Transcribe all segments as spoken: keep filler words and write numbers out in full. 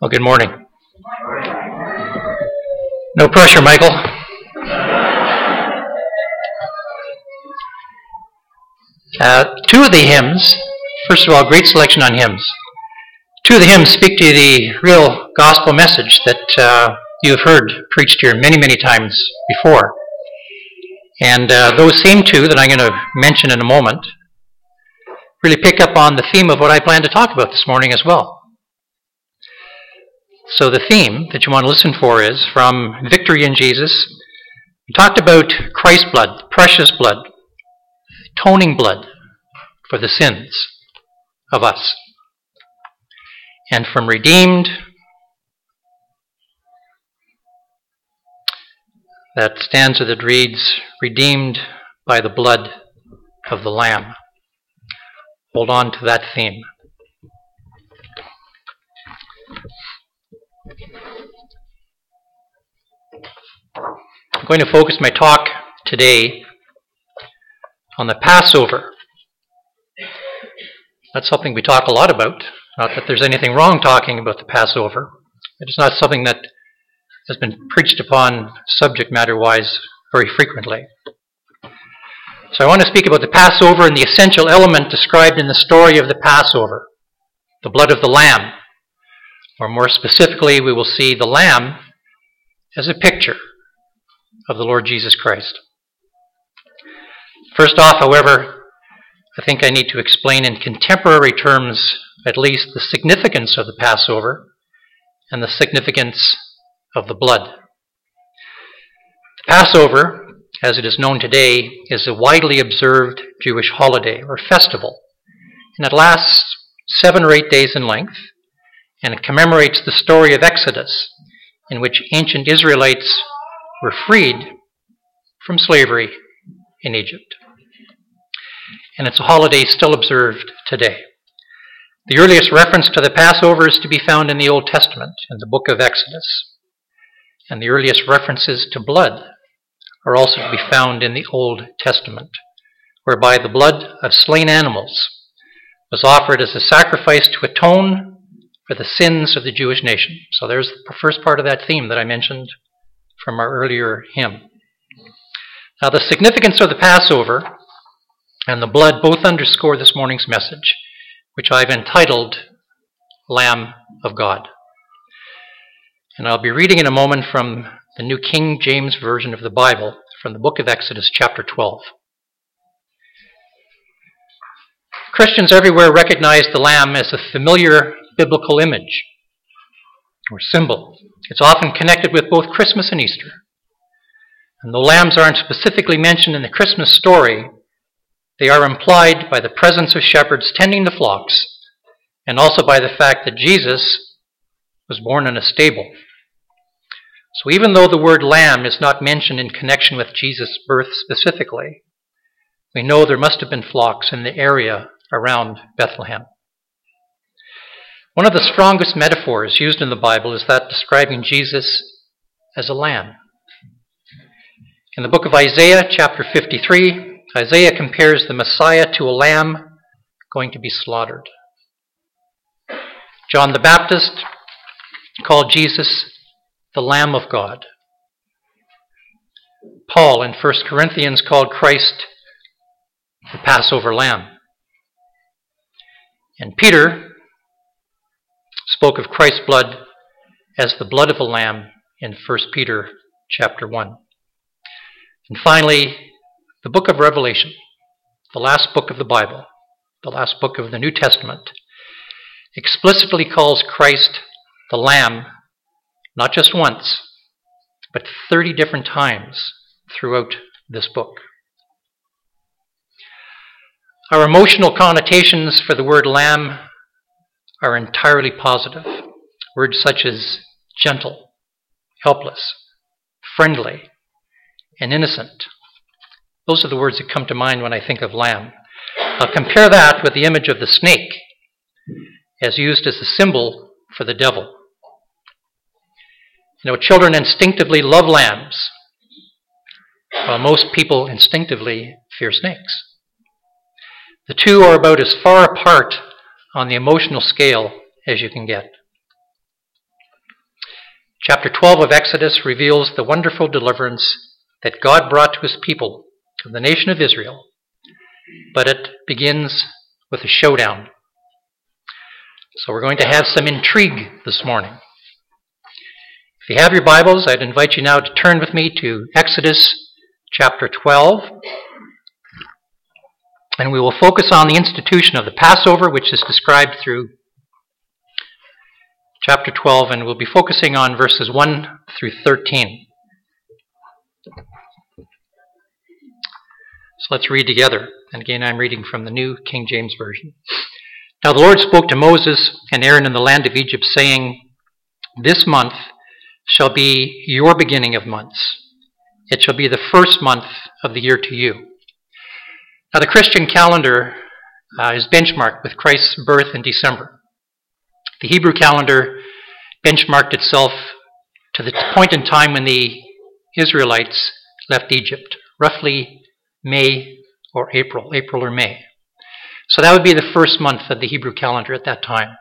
Well, good morning. No pressure, Michael. Uh, two of the hymns, first of all, great selection on hymns. Two of the hymns speak to the real gospel message that uh, you have heard preached here many, many times before. And uh, those same two that I'm going to mention in a moment really pick up on the theme of what I plan to talk about this morning as well. So the theme that you want to listen for is from Victory in Jesus. We talked about Christ's blood, precious blood, atoning blood for the sins of us. And from Redeemed, that stanza that reads, redeemed by the blood of the Lamb. Hold on to that theme. I'm going to focus my talk today on the Passover. That's something we talk a lot about. Not that there's anything wrong talking about the Passover. It's not something that has been preached upon subject matter-wise very frequently. So I want to speak about the Passover and the essential element described in the story of the Passover, the blood of the Lamb. Or more specifically, we will see the Lamb as a picture of the Lord Jesus Christ. First off, however, I think I need to explain in contemporary terms at least the significance of the Passover and the significance of the blood. The Passover, as it is known today, is a widely observed Jewish holiday or festival, and it lasts seven or eight days in length, and it commemorates the story of Exodus, in which ancient Israelites were freed from slavery in Egypt. And it's a holiday still observed today. The earliest reference to the Passover is to be found in the Old Testament, in the book of Exodus. And the earliest references to blood are also to be found in the Old Testament, whereby the blood of slain animals was offered as a sacrifice to atone for the sins of the Jewish nation. So there's the first part of that theme that I mentioned from our earlier hymn. Now, the significance of the Passover and the blood both underscore this morning's message, which I've entitled Lamb of God. And I'll be reading in a moment from the New King James Version of the Bible, from the book of Exodus, chapter twelve. Christians everywhere recognize the lamb as a familiar biblical image or symbol. It's often connected with both Christmas and Easter. And though lambs aren't specifically mentioned in the Christmas story, they are implied by the presence of shepherds tending the flocks, and also by the fact that Jesus was born in a stable. So even though the word lamb is not mentioned in connection with Jesus' birth specifically, we know there must have been flocks in the area around Bethlehem. One of the strongest metaphors used in the Bible is that describing Jesus as a lamb. In the book of Isaiah, chapter fifty-three, Isaiah compares the Messiah to a lamb going to be slaughtered. John the Baptist called Jesus the Lamb of God. Paul in First Corinthians called Christ the Passover Lamb. And Peter spoke of Christ's blood as the blood of a lamb in First Peter chapter one. And finally, the book of Revelation, the last book of the Bible, the last book of the New Testament, explicitly calls Christ the Lamb, not just once, but thirty different times throughout this book. Our emotional connotations for the word lamb are entirely positive. Words such as gentle, helpless, friendly, and innocent. Those are the words that come to mind when I think of lamb. I'll compare that with the image of the snake, as used as a symbol for the devil. You know, children instinctively love lambs, while most people instinctively fear snakes. The two are about as far apart on the emotional scale as you can get. Chapter twelve of Exodus reveals the wonderful deliverance that God brought to his people, of the nation of Israel, but it begins with a showdown. So we're going to have some intrigue this morning. If you have your Bibles, I'd invite you now to turn with me to Exodus chapter twelve, and we will focus on the institution of the Passover, which is described through chapter twelve, and we'll be focusing on verses one through thirteen. So let's read together. And again, I'm reading from the New King James Version. Now the Lord spoke to Moses and Aaron in the land of Egypt, saying, "This month shall be your beginning of months. It shall be the first month of the year to you." Now the Christian calendar uh, is benchmarked with Christ's birth in December. The Hebrew calendar benchmarked itself to the point in time when the Israelites left Egypt, roughly May or April, April or May. So that would be the first month of the Hebrew calendar at that time.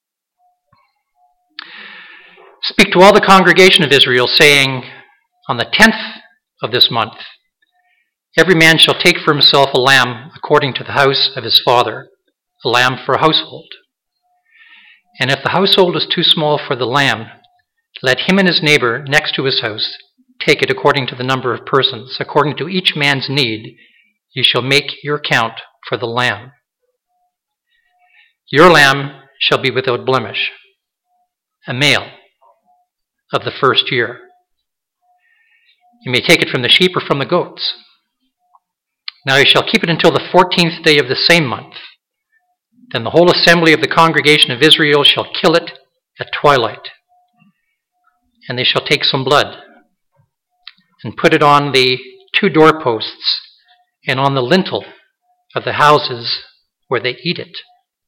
"Speak to all the congregation of Israel, saying, on the tenth of this month, every man shall take for himself a lamb according to the house of his father, a lamb for a household. And if the household is too small for the lamb, let him and his neighbor next to his house take it according to the number of persons. According to each man's need, you shall make your count for the lamb. Your lamb shall be without blemish, a male of the first year. You may take it from the sheep or from the goats. Now you shall keep it until the fourteenth day of the same month. Then the whole assembly of the congregation of Israel shall kill it at twilight. And they shall take some blood and put it on the two doorposts and on the lintel of the houses where they eat it.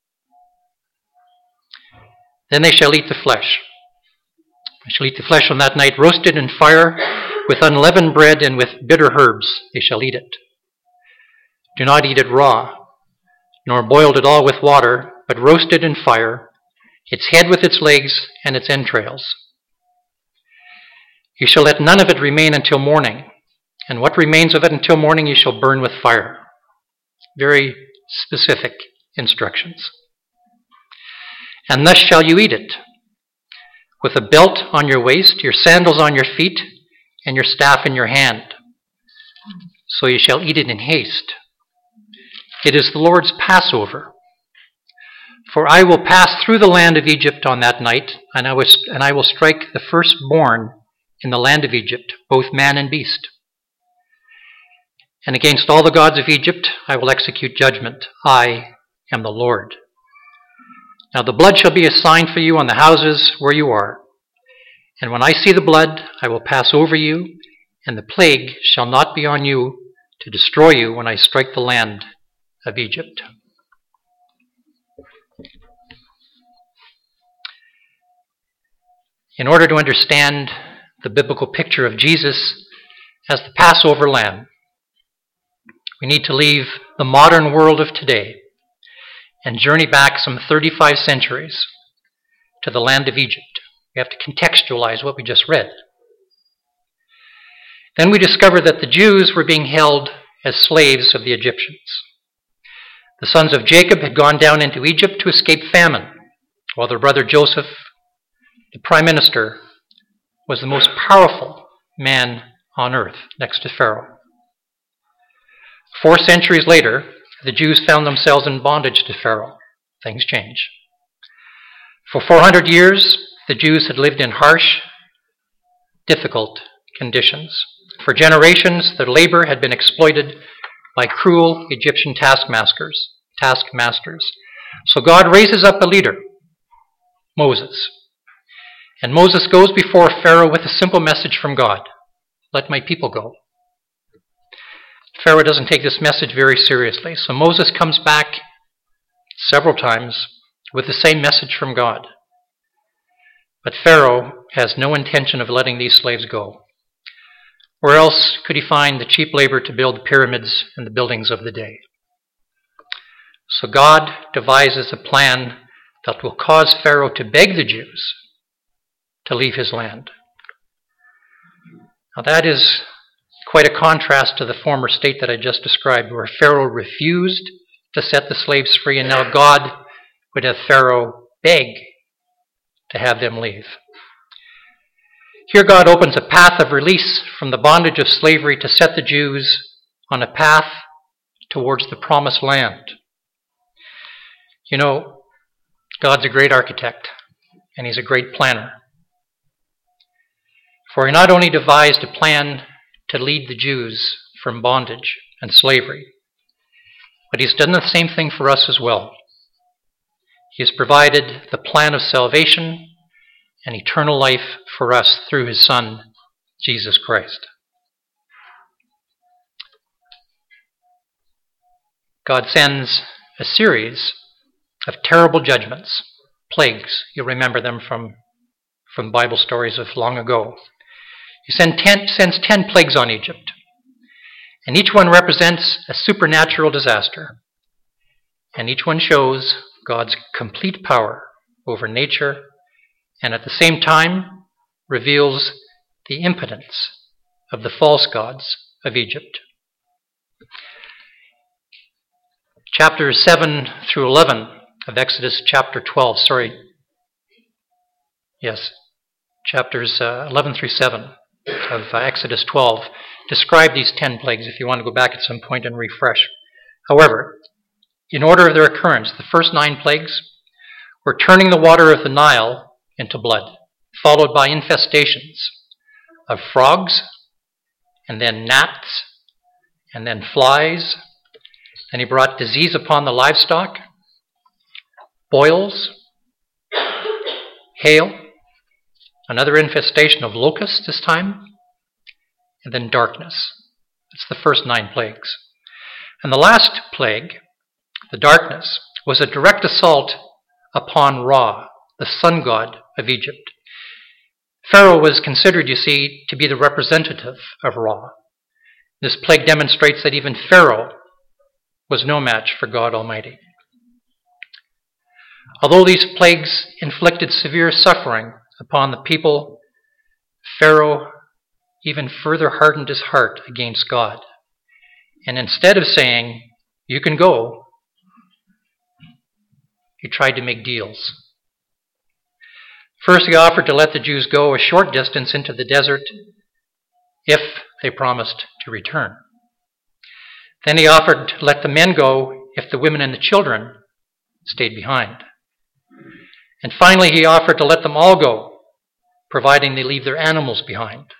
Then they shall eat the flesh. They shall eat the flesh on that night, roasted in fire with unleavened bread and with bitter herbs. They shall eat it. Do not eat it raw, nor boiled at all with water, but roasted in fire, its head with its legs and its entrails. You shall let none of it remain until morning, and what remains of it until morning you shall burn with fire." Very specific instructions. "And thus shall you eat it, with a belt on your waist, your sandals on your feet, and your staff in your hand. So you shall eat it in haste. It is the Lord's Passover. For I will pass through the land of Egypt on that night, and I will, and I will strike the firstborn in the land of Egypt, both man and beast. And against all the gods of Egypt I will execute judgment. I am the Lord. Now the blood shall be a sign for you on the houses where you are. And when I see the blood, I will pass over you, and the plague shall not be on you to destroy you when I strike the land of Egypt." In order to understand the biblical picture of Jesus as the Passover lamb, we need to leave the modern world of today and journey back some thirty-five centuries to the land of Egypt. We have to contextualize what we just read. Then we discover that the Jews were being held as slaves of the Egyptians. The sons of Jacob had gone down into Egypt to escape famine, while their brother Joseph, the prime minister, was the most powerful man on earth next to Pharaoh. Four centuries later, the Jews found themselves in bondage to Pharaoh. Things change. For four hundred years, the Jews had lived in harsh, difficult conditions. For generations, their labor had been exploited by cruel Egyptian taskmasters. taskmasters. So God raises up a leader, Moses. And Moses goes before Pharaoh with a simple message from God: let my people go. Pharaoh doesn't take this message very seriously, so Moses comes back several times with the same message from God. But Pharaoh has no intention of letting these slaves go. Where else could he find the cheap labor to build the pyramids and the buildings of the day? So God devises a plan that will cause Pharaoh to beg the Jews to leave his land. Now that is quite a contrast to the former state that I just described, where Pharaoh refused to set the slaves free, and now God would have Pharaoh beg to have them leave. Here God opens a path of release from the bondage of slavery to set the Jews on a path towards the promised land. You know, God's a great architect, and he's a great planner. For he not only devised a plan to lead the Jews from bondage and slavery, but he's done the same thing for us as well. He has provided the plan of salvation and eternal life for us through his Son, Jesus Christ. God sends a series of terrible judgments, plagues. You'll remember them from, from Bible stories of long ago. He send ten, sends ten plagues on Egypt, and each one represents a supernatural disaster, and each one shows God's complete power over nature, and at the same time reveals the impotence of the false gods of Egypt. Chapters seven through eleven of Exodus chapter twelve, sorry, yes, chapters uh, eleven through seven of uh, Exodus twelve describe these ten plagues if you want to go back at some point and refresh. However, in order of their occurrence, the first nine plagues were turning the water of the Nile into blood, followed by infestations of frogs, and then gnats, and then flies. Then he brought disease upon the livestock, boils, hail, another infestation of locusts this time, and then darkness. That's the first nine plagues. And the last plague, the darkness, was a direct assault upon Ra, the sun god of Egypt. Pharaoh was considered, you see, to be the representative of Ra. This plague demonstrates that even Pharaoh was no match for God Almighty. Although these plagues inflicted severe suffering upon the people, Pharaoh even further hardened his heart against God. And instead of saying, "You can go," he tried to make deals. First, he offered to let the Jews go a short distance into the desert if they promised to return. Then he offered to let the men go if the women and the children stayed behind. And finally, he offered to let them all go, providing they leave their animals behind.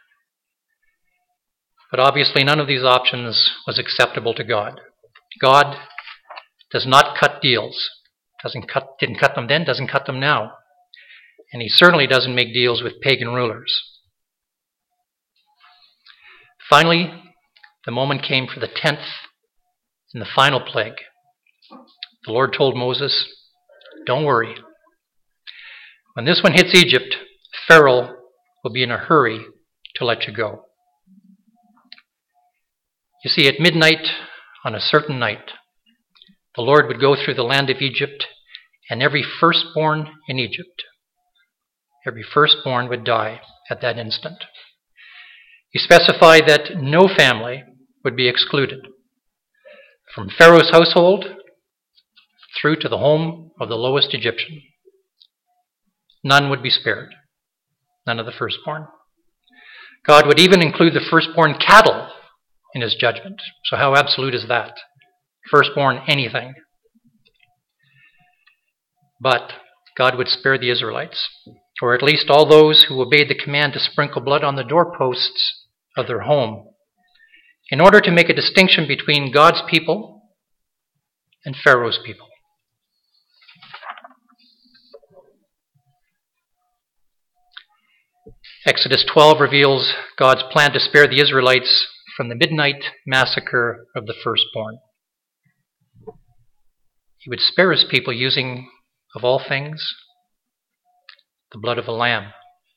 But obviously, none of these options was acceptable to God. God does not cut deals. Doesn't cut, didn't cut them then, doesn't cut them now. And he certainly doesn't make deals with pagan rulers. Finally, the moment came for the tenth and the final plague. The Lord told Moses, "Don't worry. When this one hits Egypt, Pharaoh will be in a hurry to let you go." You see, at midnight on a certain night, the Lord would go through the land of Egypt, and every firstborn in Egypt, every firstborn would die at that instant. He specified that no family would be excluded, from Pharaoh's household through to the home of the lowest Egyptian. None would be spared, none of the firstborn. God would even include the firstborn cattle in his judgment. So how absolute is that? Firstborn anything. But God would spare the Israelites, or at least all those who obeyed the command to sprinkle blood on the doorposts of their home, in order to make a distinction between God's people and Pharaoh's people. Exodus twelve reveals God's plan to spare the Israelites from the midnight massacre of the firstborn. He would spare his people using, of all things, the blood of a lamb.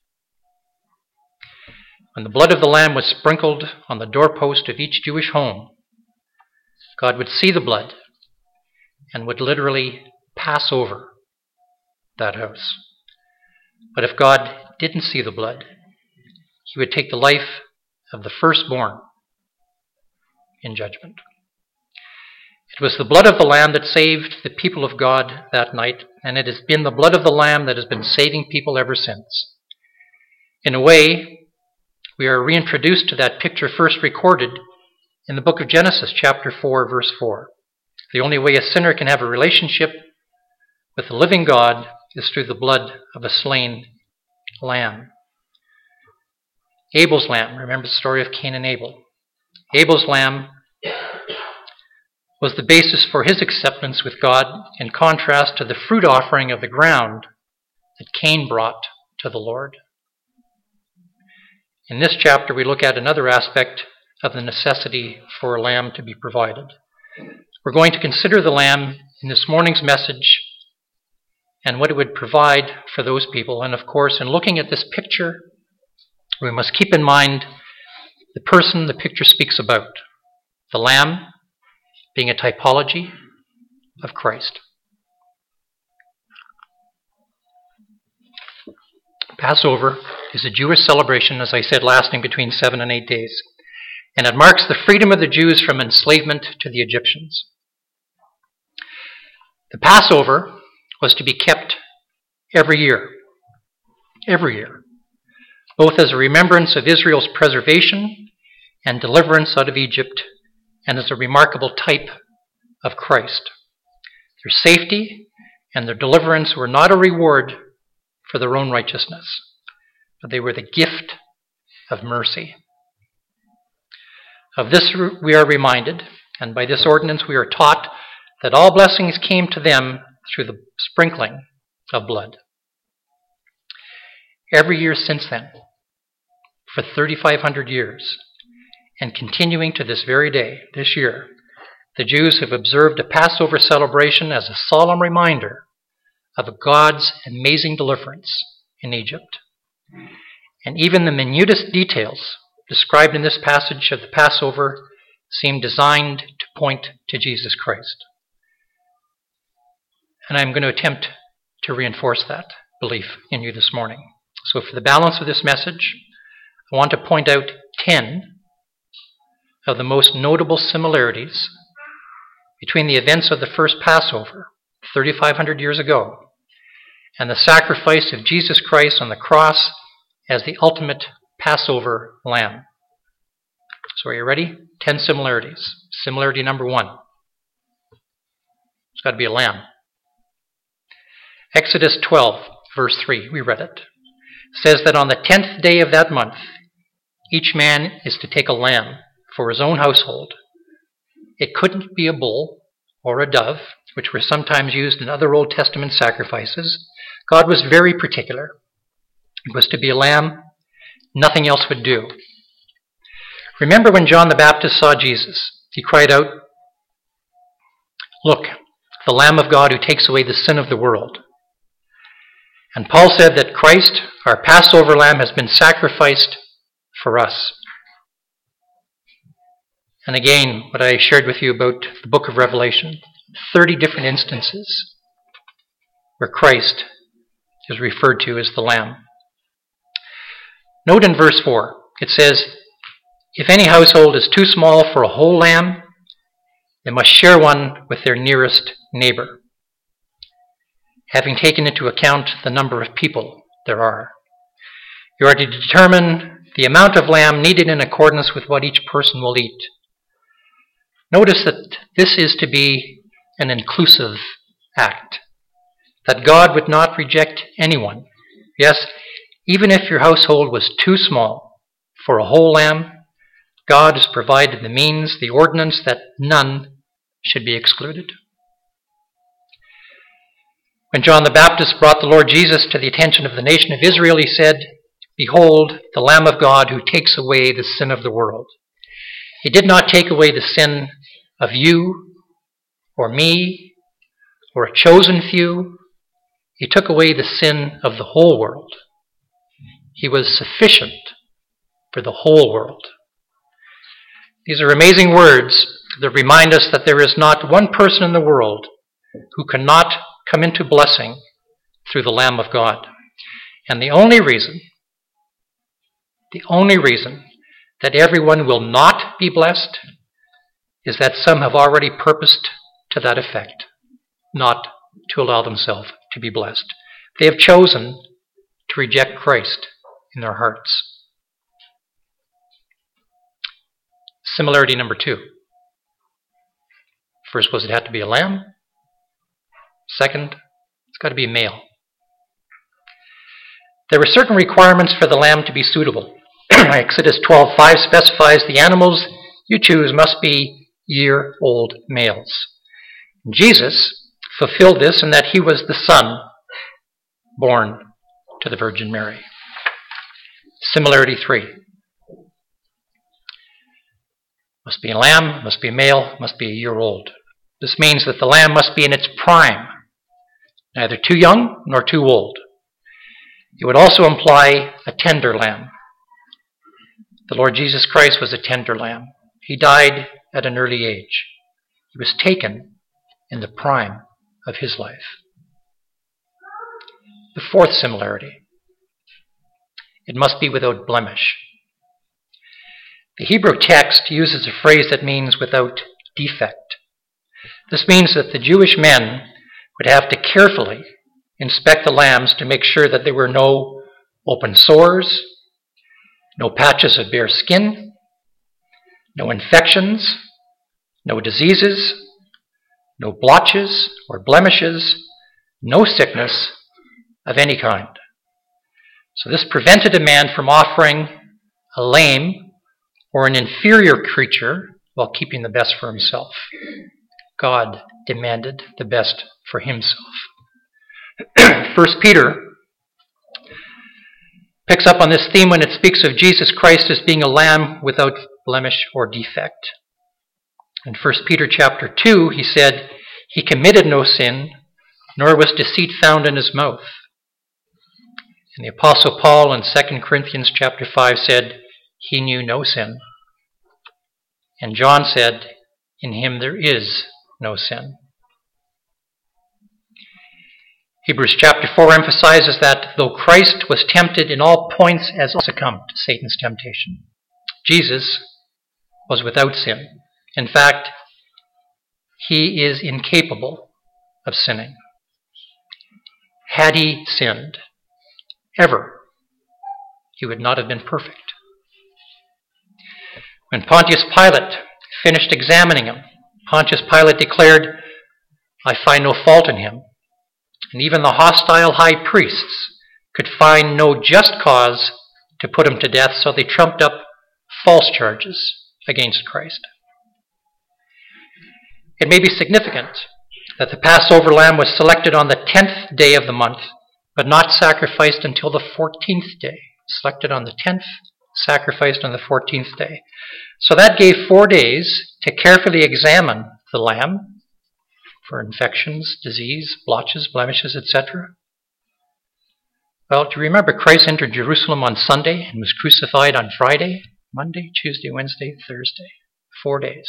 When the blood of the lamb was sprinkled on the doorpost of each Jewish home, God would see the blood and would literally pass over that house. But if God didn't see the blood, he would take the life of the firstborn in judgment. It was the blood of the Lamb that saved the people of God that night, and it has been the blood of the Lamb that has been saving people ever since. In a way, we are reintroduced to that picture first recorded in the book of Genesis, chapter four, verse four. The only way a sinner can have a relationship with the living God is through the blood of a slain lamb. Abel's lamb, remember the story of Cain and Abel. Abel's lamb was the basis for his acceptance with God, in contrast to the fruit offering of the ground that Cain brought to the Lord. In this chapter, we look at another aspect of the necessity for a lamb to be provided. We're going to consider the lamb in this morning's message and what it would provide for those people. And of course, in looking at this picture, we must keep in mind the person the picture speaks about. The lamb being a typology of Christ. Passover is a Jewish celebration, as I said, lasting between seven and eight days. And it marks the freedom of the Jews from enslavement to the Egyptians. The Passover was to be kept every year. Every year. Both as a remembrance of Israel's preservation and deliverance out of Egypt, and as a remarkable type of Christ. Their safety and their deliverance were not a reward for their own righteousness, but they were the gift of mercy. Of this we are reminded, and by this ordinance we are taught that all blessings came to them through the sprinkling of blood. Every year since then, for thirty-five hundred years, and continuing to this very day, this year, the Jews have observed a Passover celebration as a solemn reminder of God's amazing deliverance in Egypt. And even the minutest details described in this passage of the Passover seem designed to point to Jesus Christ. And I'm going to attempt to reinforce that belief in you this morning. So for the balance of this message, I want to point out ten of the most notable similarities between the events of the first Passover, thirty-five hundred years ago, and the sacrifice of Jesus Christ on the cross as the ultimate Passover lamb. So are you ready? Ten similarities. Similarity number one. It's got to be a lamb. Exodus twelve, verse three, we read it, says that on the tenth day of that month, each man is to take a lamb for his own household. It couldn't be a bull or a dove, which were sometimes used in other Old Testament sacrifices. God was very particular. It was to be a lamb. Nothing else would do. Remember when John the Baptist saw Jesus, he cried out, "Look, the Lamb of God who takes away the sin of the world." And Paul said that Christ, our Passover lamb, has been sacrificed for us. And again, what I shared with you about the book of Revelation, thirty different instances where Christ is referred to as the Lamb. Note in verse four, it says, if any household is too small for a whole lamb, they must share one with their nearest neighbor, having taken into account the number of people there are. You are to determine the amount of lamb needed in accordance with what each person will eat. Notice that this is to be an inclusive act, that God would not reject anyone. Yes, even if your household was too small for a whole lamb, God has provided the means, the ordinance, that none should be excluded. When John the Baptist brought the Lord Jesus to the attention of the nation of Israel, he said, "Behold, the Lamb of God who takes away the sin of the world." He did not take away the sin of you or me or a chosen few. He took away the sin of the whole world. He was sufficient for the whole world. These are amazing words that remind us that there is not one person in the world who cannot come into blessing through the Lamb of God. And the only reason, the only reason that everyone will not be blessed is that some have already purposed to that effect, not to allow themselves to be blessed. They have chosen to reject Christ in their hearts. Similarity number two. First was it had to be a lamb. Second, it's got to be male. There were certain requirements for the lamb to be suitable. Exodus twelve five specifies the animals you choose must be year-old males. Jesus fulfilled this in that he was the son born to the Virgin Mary. Similarity three. Must be a lamb, must be a male, must be a year old. This means that the lamb must be in its prime, neither too young nor too old. It would also imply a tender lamb. The Lord Jesus Christ was a tender lamb. He died at an early age. He was taken in the prime of his life. The fourth similarity. It must be without blemish. The Hebrew text uses a phrase that means without defect. This means that the Jewish men would have to carefully inspect the lambs to make sure that there were no open sores, no patches of bare skin, no infections, no diseases, no blotches or blemishes, no sickness of any kind. So this prevented a man from offering a lame or an inferior creature while keeping the best for himself. God demanded the best for himself. First Peter picks up on this theme when it speaks of Jesus Christ as being a lamb without blemish or defect. In First Peter chapter two, he said, he committed no sin, nor was deceit found in his mouth. And the Apostle Paul in Second Corinthians chapter five said, he knew no sin. And John said, in him there is no sin. Hebrews chapter four emphasizes that though Christ was tempted in all points as succumbed to Satan's temptation, Jesus was without sin. In fact, he is incapable of sinning. Had he sinned ever, he would not have been perfect. When Pontius Pilate finished examining him, Pontius Pilate declared, I find no fault in him. And even the hostile high priests could find no just cause to put him to death, so they trumped up false charges against Christ. It may be significant that the Passover lamb was selected on the tenth day of the month, but not sacrificed until the fourteenth day. Selected on the tenth, sacrificed on the fourteenth day. So that gave four days to carefully examine the lamb for infections, disease, blotches, blemishes, et cetera. Well, do you remember Christ entered Jerusalem on Sunday and was crucified on Friday, Monday, Tuesday, Wednesday, Thursday? Four days.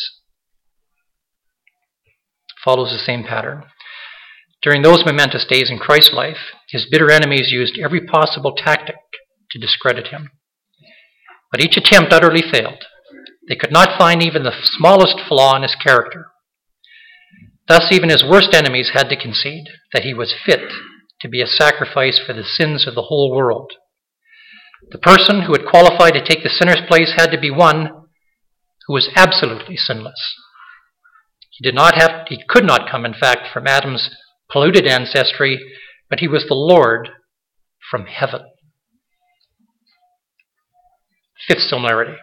Follows the same pattern. During those momentous days in Christ's life, his bitter enemies used every possible tactic to discredit him. But each attempt utterly failed. They could not find even the smallest flaw in his character. Thus, even his worst enemies had to concede that he was fit to be a sacrifice for the sins of the whole world. The person who had qualified to take the sinner's place had to be one who was absolutely sinless. He did not have, he could not come, in fact, from Adam's polluted ancestry, but he was the Lord from heaven. Fifth similarity.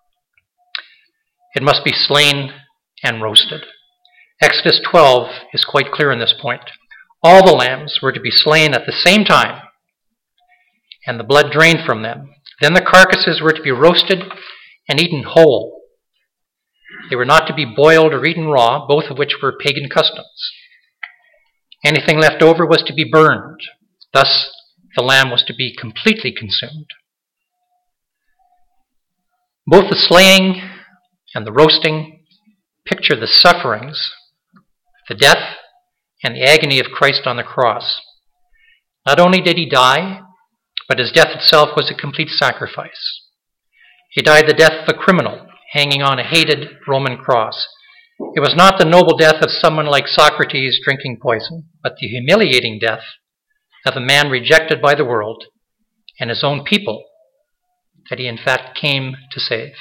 It must be slain and roasted. Exodus twelve is quite clear on this point. All the lambs were to be slain at the same time, and the blood drained from them. Then the carcasses were to be roasted and eaten whole. They were not to be boiled or eaten raw, both of which were pagan customs. Anything left over was to be burned. Thus, the lamb was to be completely consumed. Both the slaying and the roasting picture the sufferings, the death, and the agony of Christ on the cross. Not only did he die, but his death itself was a complete sacrifice. He died the death of a criminal, hanging on a hated Roman cross. It was not the noble death of someone like Socrates drinking poison, but the humiliating death of a man rejected by the world and his own people that he in fact came to save.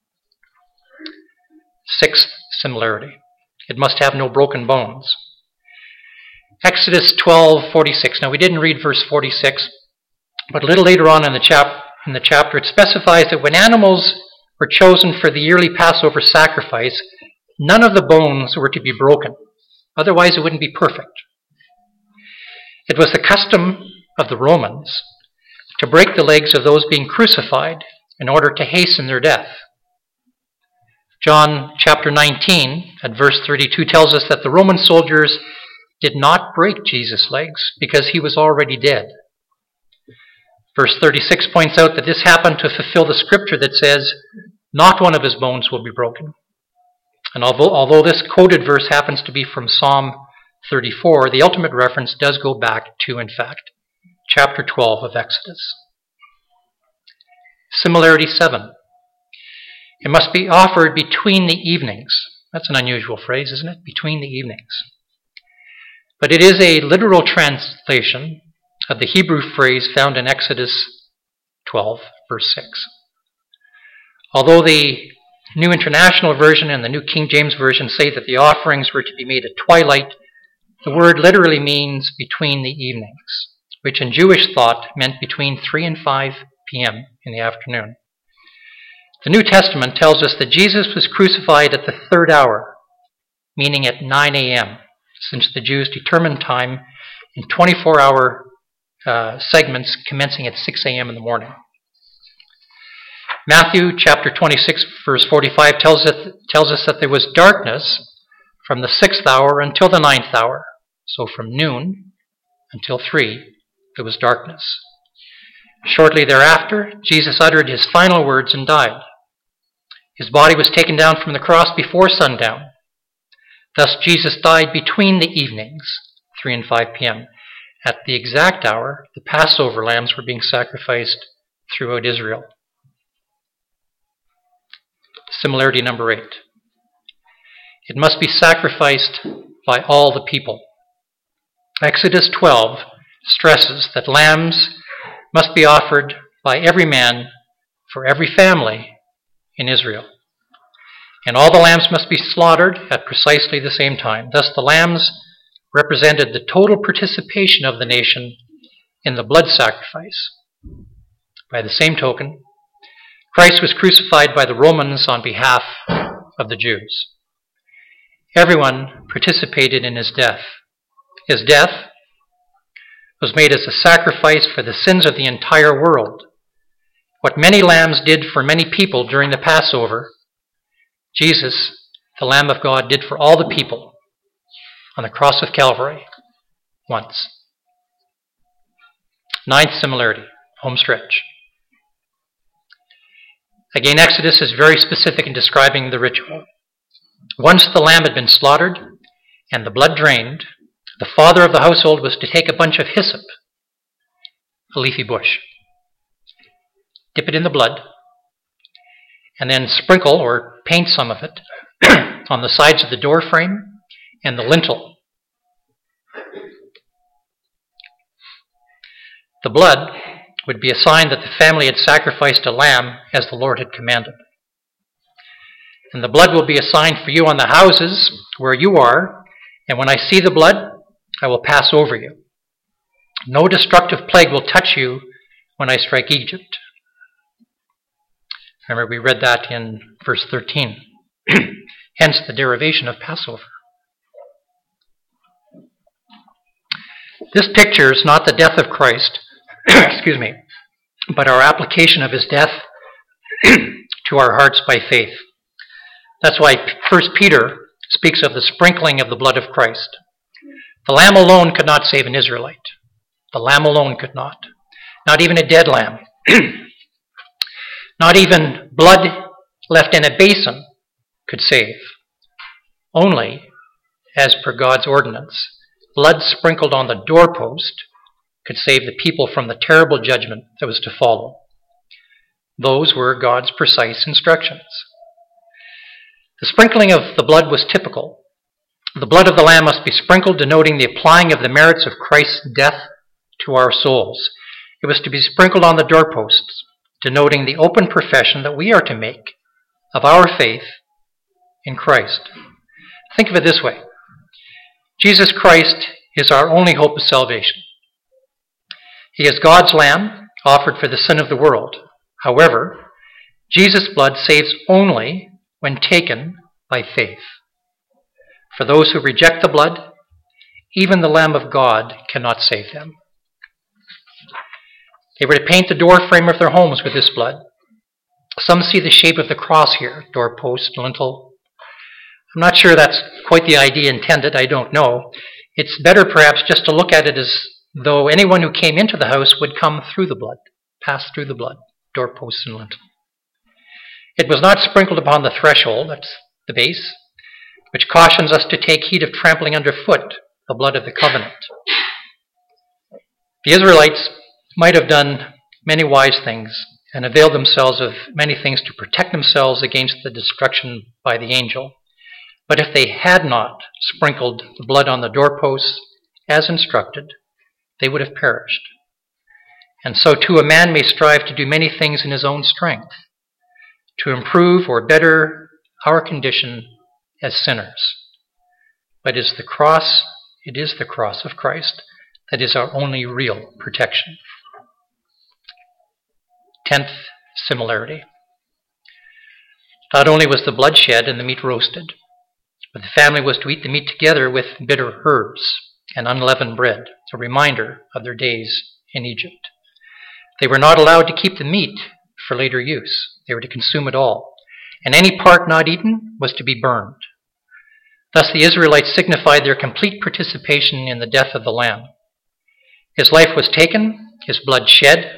Sixth similarity. It must have no broken bones. Exodus twelve forty-six. Now we didn't read verse forty-six, but a little later on in the, chap- in the chapter it specifies that when animals were chosen for the yearly Passover sacrifice, none of the bones were to be broken. Otherwise it wouldn't be perfect. It was the custom of the Romans to break the legs of those being crucified in order to hasten their death. John chapter nineteen at verse thirty-two tells us that the Roman soldiers did not break Jesus' legs because he was already dead. Verse thirty-six points out that this happened to fulfill the scripture that says, "Not one of his bones will be broken." And although, although this quoted verse happens to be from Psalm thirty-four, the ultimate reference does go back to, in fact, chapter twelve of Exodus. Similarity seven. It must be offered between the evenings. That's an unusual phrase, isn't it? Between the evenings. But it is a literal translation of the Hebrew phrase found in Exodus twelve, verse six. Although the New International Version and the New King James Version say that the offerings were to be made at twilight, the word literally means between the evenings, which in Jewish thought meant between three and five p.m. in the afternoon. The New Testament tells us that Jesus was crucified at the third hour, meaning at nine a.m., since the Jews determined time in twenty-four hour uh, segments commencing at six a.m. in the morning. Matthew chapter twenty-six, verse forty-five tells us, tells us that there was darkness from the sixth hour until the ninth hour. So from noon until three, there was darkness. Shortly thereafter, Jesus uttered his final words and died. His body was taken down from the cross before sundown. Thus Jesus died between the evenings, three and five p.m. At the exact hour, the Passover lambs were being sacrificed throughout Israel. Similarity number eight. It must be sacrificed by all the people. Exodus twelve stresses that lambs must be offered by every man for every family in Israel. And all the lambs must be slaughtered at precisely the same time. Thus the lambs represented the total participation of the nation in the blood sacrifice. By the same token, Christ was crucified by the Romans on behalf of the Jews. Everyone participated in his death. His death was made as a sacrifice for the sins of the entire world. What many lambs did for many people during the Passover, Jesus, the Lamb of God, did for all the people on the cross of Calvary once. Ninth similarity, home stretch. Again, Exodus is very specific in describing the ritual. Once the lamb had been slaughtered and the blood drained, the father of the household was to take a bunch of hyssop, a leafy bush, dip it in the blood, and then sprinkle or paint some of it on the sides of the door frame and the lintel. The blood would be a sign that the family had sacrificed a lamb as the Lord had commanded. And the blood will be a sign for you on the houses where you are, and when I see the blood, I will pass over you. No destructive plague will touch you when I strike Egypt. Remember, we read that in verse thirteen. Hence the derivation of Passover. This picture is not the death of Christ, excuse me, but our application of his death to our hearts by faith. That's why First Peter speaks of the sprinkling of the blood of Christ. The lamb alone could not save an Israelite. The lamb alone could not. Not even a dead lamb. Not even blood left in a basin could save. Only, as per God's ordinance, blood sprinkled on the doorpost could save the people from the terrible judgment that was to follow. Those were God's precise instructions. The sprinkling of the blood was typical. The blood of the Lamb must be sprinkled, denoting the applying of the merits of Christ's death to our souls. It was to be sprinkled on the doorposts, denoting the open profession that we are to make of our faith in Christ. Think of it this way. Jesus Christ is our only hope of salvation. He is God's Lamb, offered for the sin of the world. However, Jesus' blood saves only when taken by faith. For those who reject the blood, even the Lamb of God cannot save them. They were to paint the door frame of their homes with this blood. Some see the shape of the cross here, doorpost, lintel. I'm not sure that's quite the idea intended, I don't know. It's better perhaps just to look at it as though anyone who came into the house would come through the blood, pass through the blood, doorposts and lintel. It was not sprinkled upon the threshold, that's the base, which cautions us to take heed of trampling underfoot the blood of the covenant. The Israelites might have done many wise things and availed themselves of many things to protect themselves against the destruction by the angel. But if they had not sprinkled the blood on the doorposts as instructed, they would have perished. And so too a man may strive to do many things in his own strength, to improve or better our condition as sinners. But it is the cross, it is the cross of Christ that is our only real protection. Tenth similarity. Not only was the blood shed and the meat roasted, but the family was to eat the meat together with bitter herbs and unleavened bread, a reminder of their days in Egypt. They were not allowed to keep the meat for later use. They were to consume it all, and any part not eaten was to be burned. Thus the Israelites signified their complete participation in the death of the Lamb. His life was taken, his blood shed,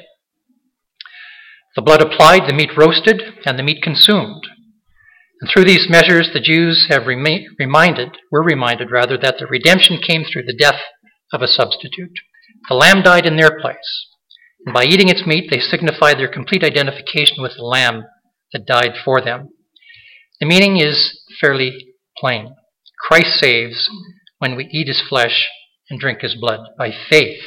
the blood applied, the meat roasted, and the meat consumed. And through these measures, the Jews have remi- reminded, were reminded rather, that the redemption came through the death of a substitute. The Lamb died in their place. And by eating its meat, they signified their complete identification with the Lamb that died for them. The meaning is fairly plain. Christ saves when we eat his flesh and drink his blood by faith.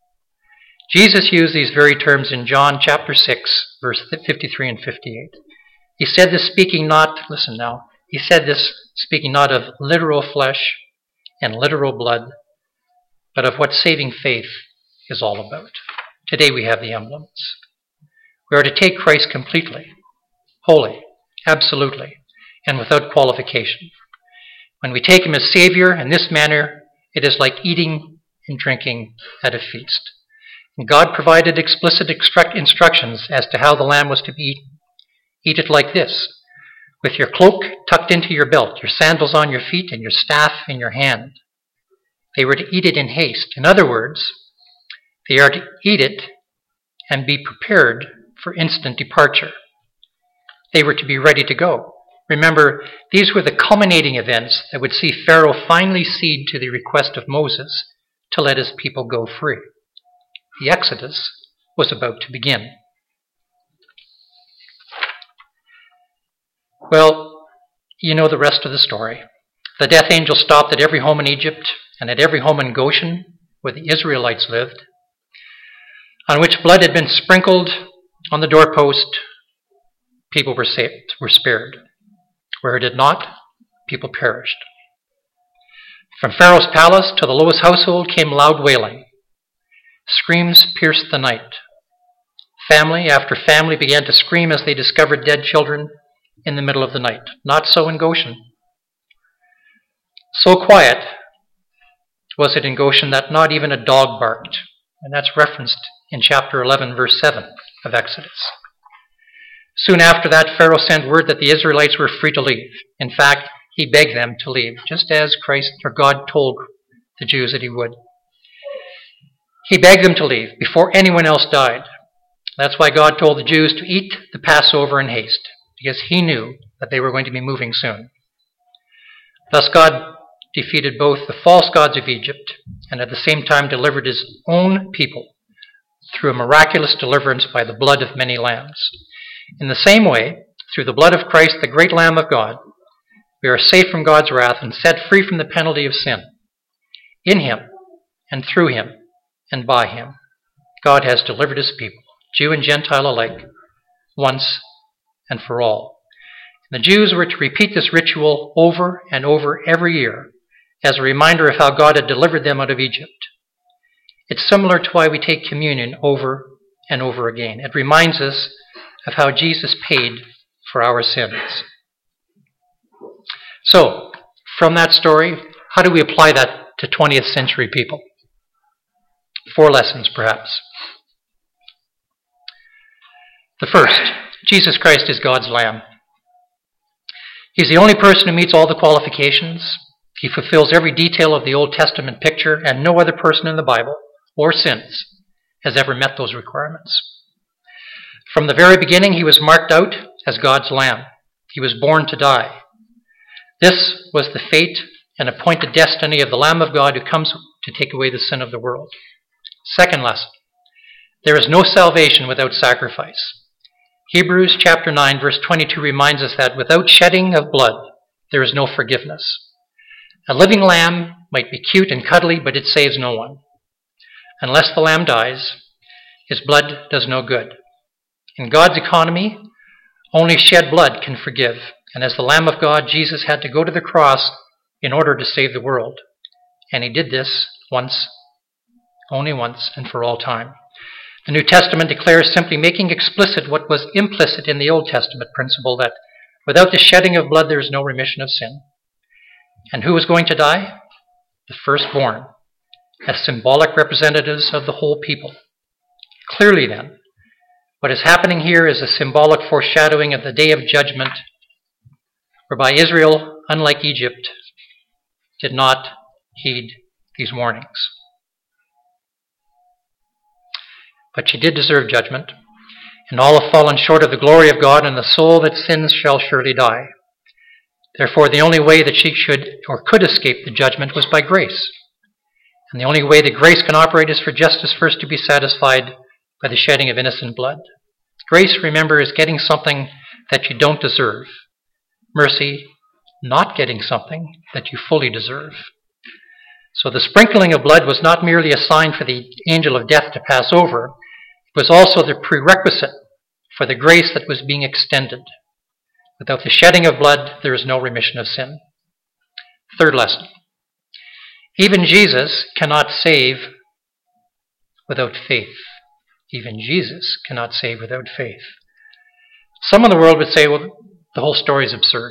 Jesus used these very terms in John chapter six, verse fifty-three and fifty-eight. He said this speaking not, listen now, he said this speaking not of literal flesh and literal blood, but of what saving faith is all about. Today we have the emblems. We are to take Christ completely, wholly, absolutely, and without qualification. When we take him as Savior in this manner, it is like eating and drinking at a feast. And God provided explicit instructions as to how the lamb was to be eaten. Eat it like this, with your cloak tucked into your belt, your sandals on your feet, and your staff in your hand. They were to eat it in haste. In other words, they are to eat it and be prepared for instant departure. They were to be ready to go. Remember, these were the culminating events that would see Pharaoh finally cede to the request of Moses to let his people go free. The Exodus was about to begin. Well, you know the rest of the story. The death angel stopped at every home in Egypt and at every home in Goshen, where the Israelites lived, on which blood had been sprinkled on the doorpost. People were saved, were spared. Where it did not, people perished. From Pharaoh's palace to the lowest household came loud wailing. Screams pierced the night. Family after family began to scream as they discovered dead children in the middle of the night. Not so in Goshen. So quiet was it in Goshen that not even a dog barked. And that's referenced in chapter eleven, verse seven of Exodus. Soon after that, Pharaoh sent word that the Israelites were free to leave. In fact, he begged them to leave, just as Christ or God told the Jews that he would. He begged them to leave before anyone else died. That's why God told the Jews to eat the Passover in haste, because he knew that they were going to be moving soon. Thus God defeated both the false gods of Egypt and at the same time delivered his own people through a miraculous deliverance by the blood of many lambs. In the same way, through the blood of Christ, the great Lamb of God, we are safe from God's wrath and set free from the penalty of sin. In him, and through him, and by him, God has delivered his people, Jew and Gentile alike, once and for all. And the Jews were to repeat this ritual over and over every year as a reminder of how God had delivered them out of Egypt. It's similar to why we take communion over and over again. It reminds us of how Jesus paid for our sins. So, from that story, how do we apply that to twentieth century people? Four lessons, perhaps. The first, Jesus Christ is God's Lamb. He's the only person who meets all the qualifications. He fulfills every detail of the Old Testament picture, and no other person in the Bible, or since, has ever met those requirements. From the very beginning, he was marked out as God's Lamb. He was born to die. This was the fate and appointed destiny of the Lamb of God who comes to take away the sin of the world. Second lesson, there is no salvation without sacrifice. Hebrews chapter nine, verse twenty-two reminds us that without shedding of blood, there is no forgiveness. A living lamb might be cute and cuddly, but it saves no one. Unless the lamb dies, his blood does no good. In God's economy, only shed blood can forgive. And as the Lamb of God, Jesus had to go to the cross in order to save the world. And he did this once, only once, and for all time. The New Testament declares, simply making explicit what was implicit in the Old Testament principle, that without the shedding of blood there is no remission of sin. And who was going to die? The firstborn, as symbolic representatives of the whole people. Clearly then, what is happening here is a symbolic foreshadowing of the day of judgment, whereby Israel, unlike Egypt, did not heed these warnings. But she did deserve judgment, and all have fallen short of the glory of God, and the soul that sins shall surely die. Therefore, the only way that she should or could escape the judgment was by grace. And the only way that grace can operate is for justice first to be satisfied by the shedding of innocent blood. Grace, remember, is getting something that you don't deserve. Mercy, not getting something that you fully deserve. So the sprinkling of blood was not merely a sign for the angel of death to pass over. It was also the prerequisite for the grace that was being extended. Without the shedding of blood, there is no remission of sin. Third lesson. Even Jesus cannot save without faith. Even Jesus cannot save without faith. Some in the world would say, well, the whole story is absurd.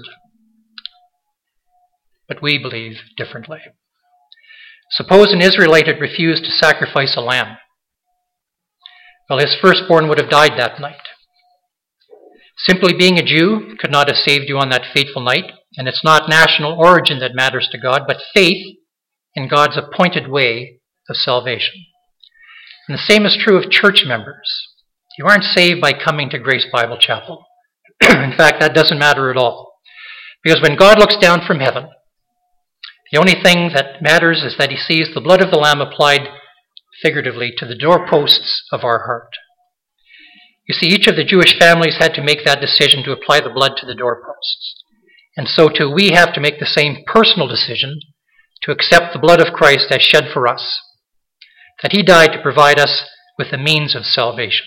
But we believe differently. Suppose an Israelite had refused to sacrifice a lamb. Well, his firstborn would have died that night. Simply being a Jew could not have saved you on that fateful night, and it's not national origin that matters to God, but faith in God's appointed way of salvation. And the same is true of church members. You aren't saved by coming to Grace Bible Chapel. In fact, that doesn't matter at all. Because when God looks down from heaven, the only thing that matters is that he sees the blood of the Lamb applied figuratively to the doorposts of our heart. You see, each of the Jewish families had to make that decision to apply the blood to the doorposts. And so too we have to make the same personal decision to accept the blood of Christ as shed for us, that he died to provide us with the means of salvation.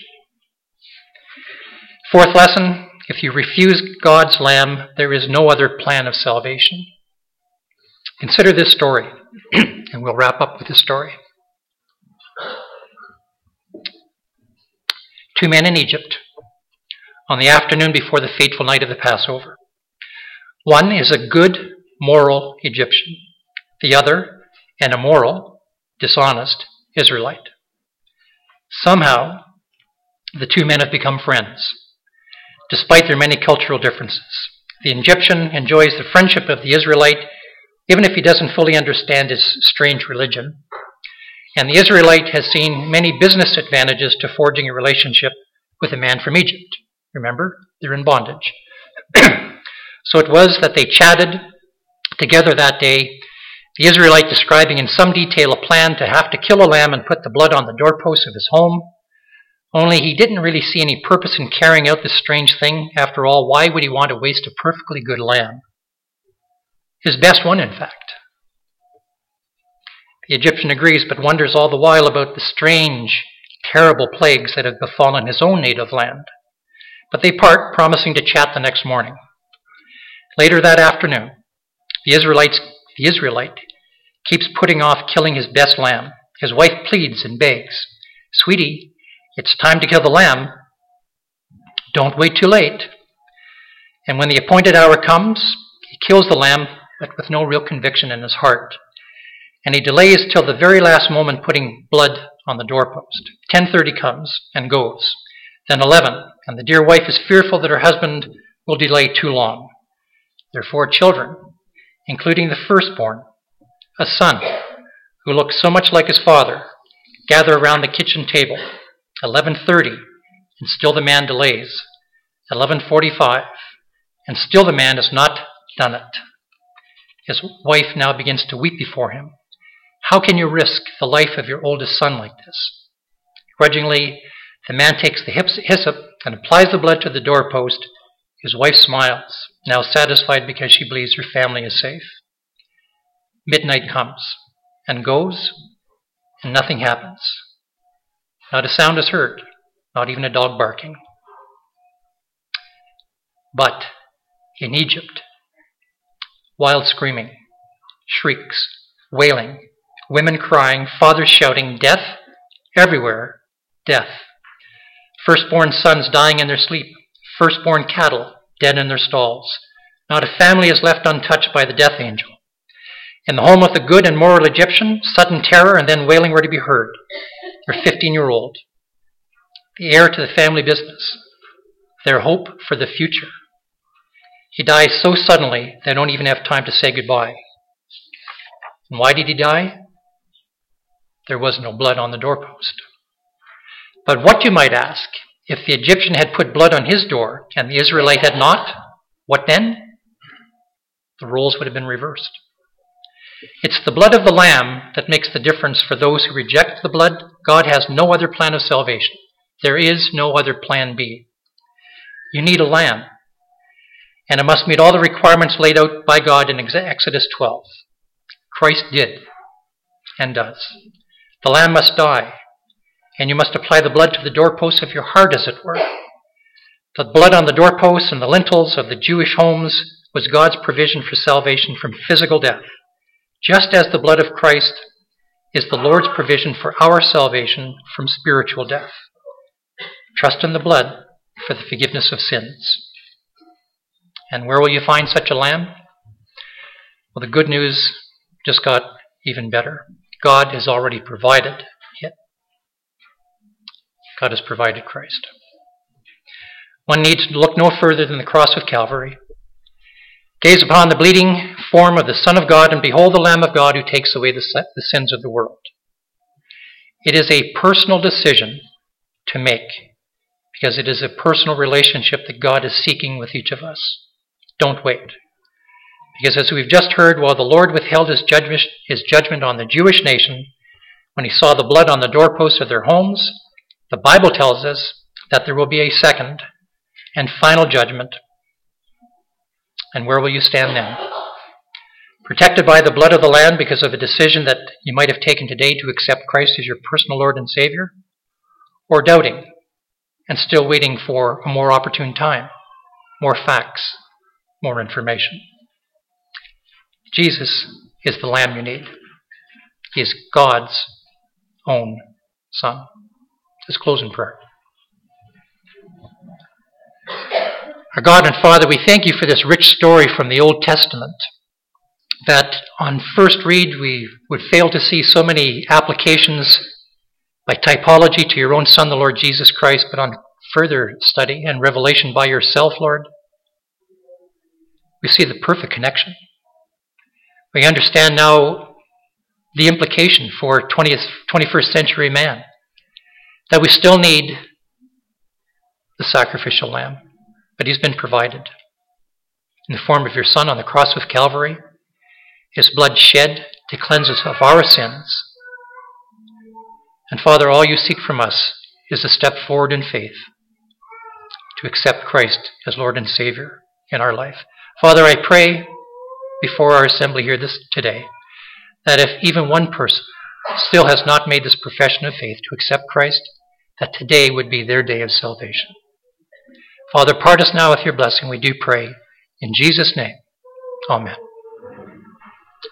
Fourth lesson, if you refuse God's Lamb, there is no other plan of salvation. Consider this story, and we'll wrap up with this story. Two men in Egypt, on the afternoon before the fateful night of the Passover. One is a good, moral Egyptian. The other, an immoral, dishonest Israelite. Somehow, the two men have become friends, despite their many cultural differences. The Egyptian enjoys the friendship of the Israelite, even if he doesn't fully understand his strange religion. And the Israelite has seen many business advantages to forging a relationship with a man from Egypt. Remember, they're in bondage. So it was that they chatted together that day, the Israelite describing in some detail a plan to have to kill a lamb and put the blood on the doorposts of his home, Only he didn't really see any purpose in carrying out this strange thing. After all, why would he want to waste a perfectly good lamb? His best one, in fact. The Egyptian agrees, but wonders all the while about the strange, terrible plagues that have befallen his own native land. But they part, promising to chat the next morning. Later that afternoon, the Israelites, the Israelite keeps putting off killing his best lamb. His wife pleads and begs, "Sweetie, it's time to kill the lamb. Don't wait too late." And when the appointed hour comes, he kills the lamb, but with no real conviction in his heart. And he delays till the very last moment, putting blood on the doorpost. ten thirty comes and goes. Then eleven, and the dear wife is fearful that her husband will delay too long. Their four children, including the firstborn, a son who looks so much like his father, gather around the kitchen table. eleven thirty, and still the man delays. eleven forty-five, and still the man has not done it. His wife now begins to weep before him. "How can you risk the life of your oldest son like this?" Grudgingly, the man takes the hyssop and applies the blood to the doorpost. His wife smiles, now satisfied because she believes her family is safe. Midnight comes and goes, and nothing happens. Not a sound is heard, not even a dog barking. But in Egypt, wild screaming, shrieks, wailing, women crying, fathers shouting, death everywhere, death. Firstborn sons dying in their sleep, firstborn cattle dead in their stalls. Not a family is left untouched by the death angel. In the home of the good and moral Egyptian, sudden terror and then wailing were to be heard. Their fifteen-year-old, the heir to the family business, their hope for the future. He dies so suddenly they don't even have time to say goodbye. And why did he die? There was no blood on the doorpost. But what, you might ask, if the Egyptian had put blood on his door and the Israelite had not, what then? The roles would have been reversed. It's the blood of the lamb that makes the difference for those who reject the blood. God has no other plan of salvation. There is no other plan B. You need a lamb, and it must meet all the requirements laid out by God in Exodus twelve. Christ did and does. The lamb must die, and you must apply the blood to the doorposts of your heart, as it were. The blood on the doorposts and the lintels of the Jewish homes was God's provision for salvation from physical death, just as the blood of Christ is the Lord's provision for our salvation from spiritual death. Trust in the blood for the forgiveness of sins. And where will you find such a lamb? Well, the good news just got even better. God has already provided it. God has provided Christ. One needs to look no further than the cross of Calvary. Gaze upon the bleeding form of the Son of God and behold the Lamb of God who takes away the sins of the world. It is a personal decision to make because it is a personal relationship that God is seeking with each of us. Don't wait. Because as we've just heard, while the Lord withheld his judgment, his judgment on the Jewish nation when he saw the blood on the doorposts of their homes, the Bible tells us that there will be a second and final judgment. And where will you stand then? Protected by the blood of the Lamb because of a decision that you might have taken today to accept Christ as your personal Lord and Savior? Or doubting and still waiting for a more opportune time, more facts, more information? Jesus is the Lamb you need. He is God's own Son. Let's close in prayer. Our God and Father, we thank you for this rich story from the Old Testament that on first read we would fail to see so many applications by typology to your own Son, the Lord Jesus Christ, but on further study and revelation by yourself, Lord, we see the perfect connection. We understand now the implication for twentieth, twenty-first century man, that we still need the sacrificial lamb, but he's been provided in the form of your Son on the cross of Calvary, his blood shed to cleanse us of our sins. And Father, all you seek from us is a step forward in faith to accept Christ as Lord and Savior in our life. Father, I pray before our assembly here this today that if even one person still has not made this profession of faith to accept Christ, that today would be their day of salvation. Father, part us now with your blessing, we do pray. In Jesus' name, amen.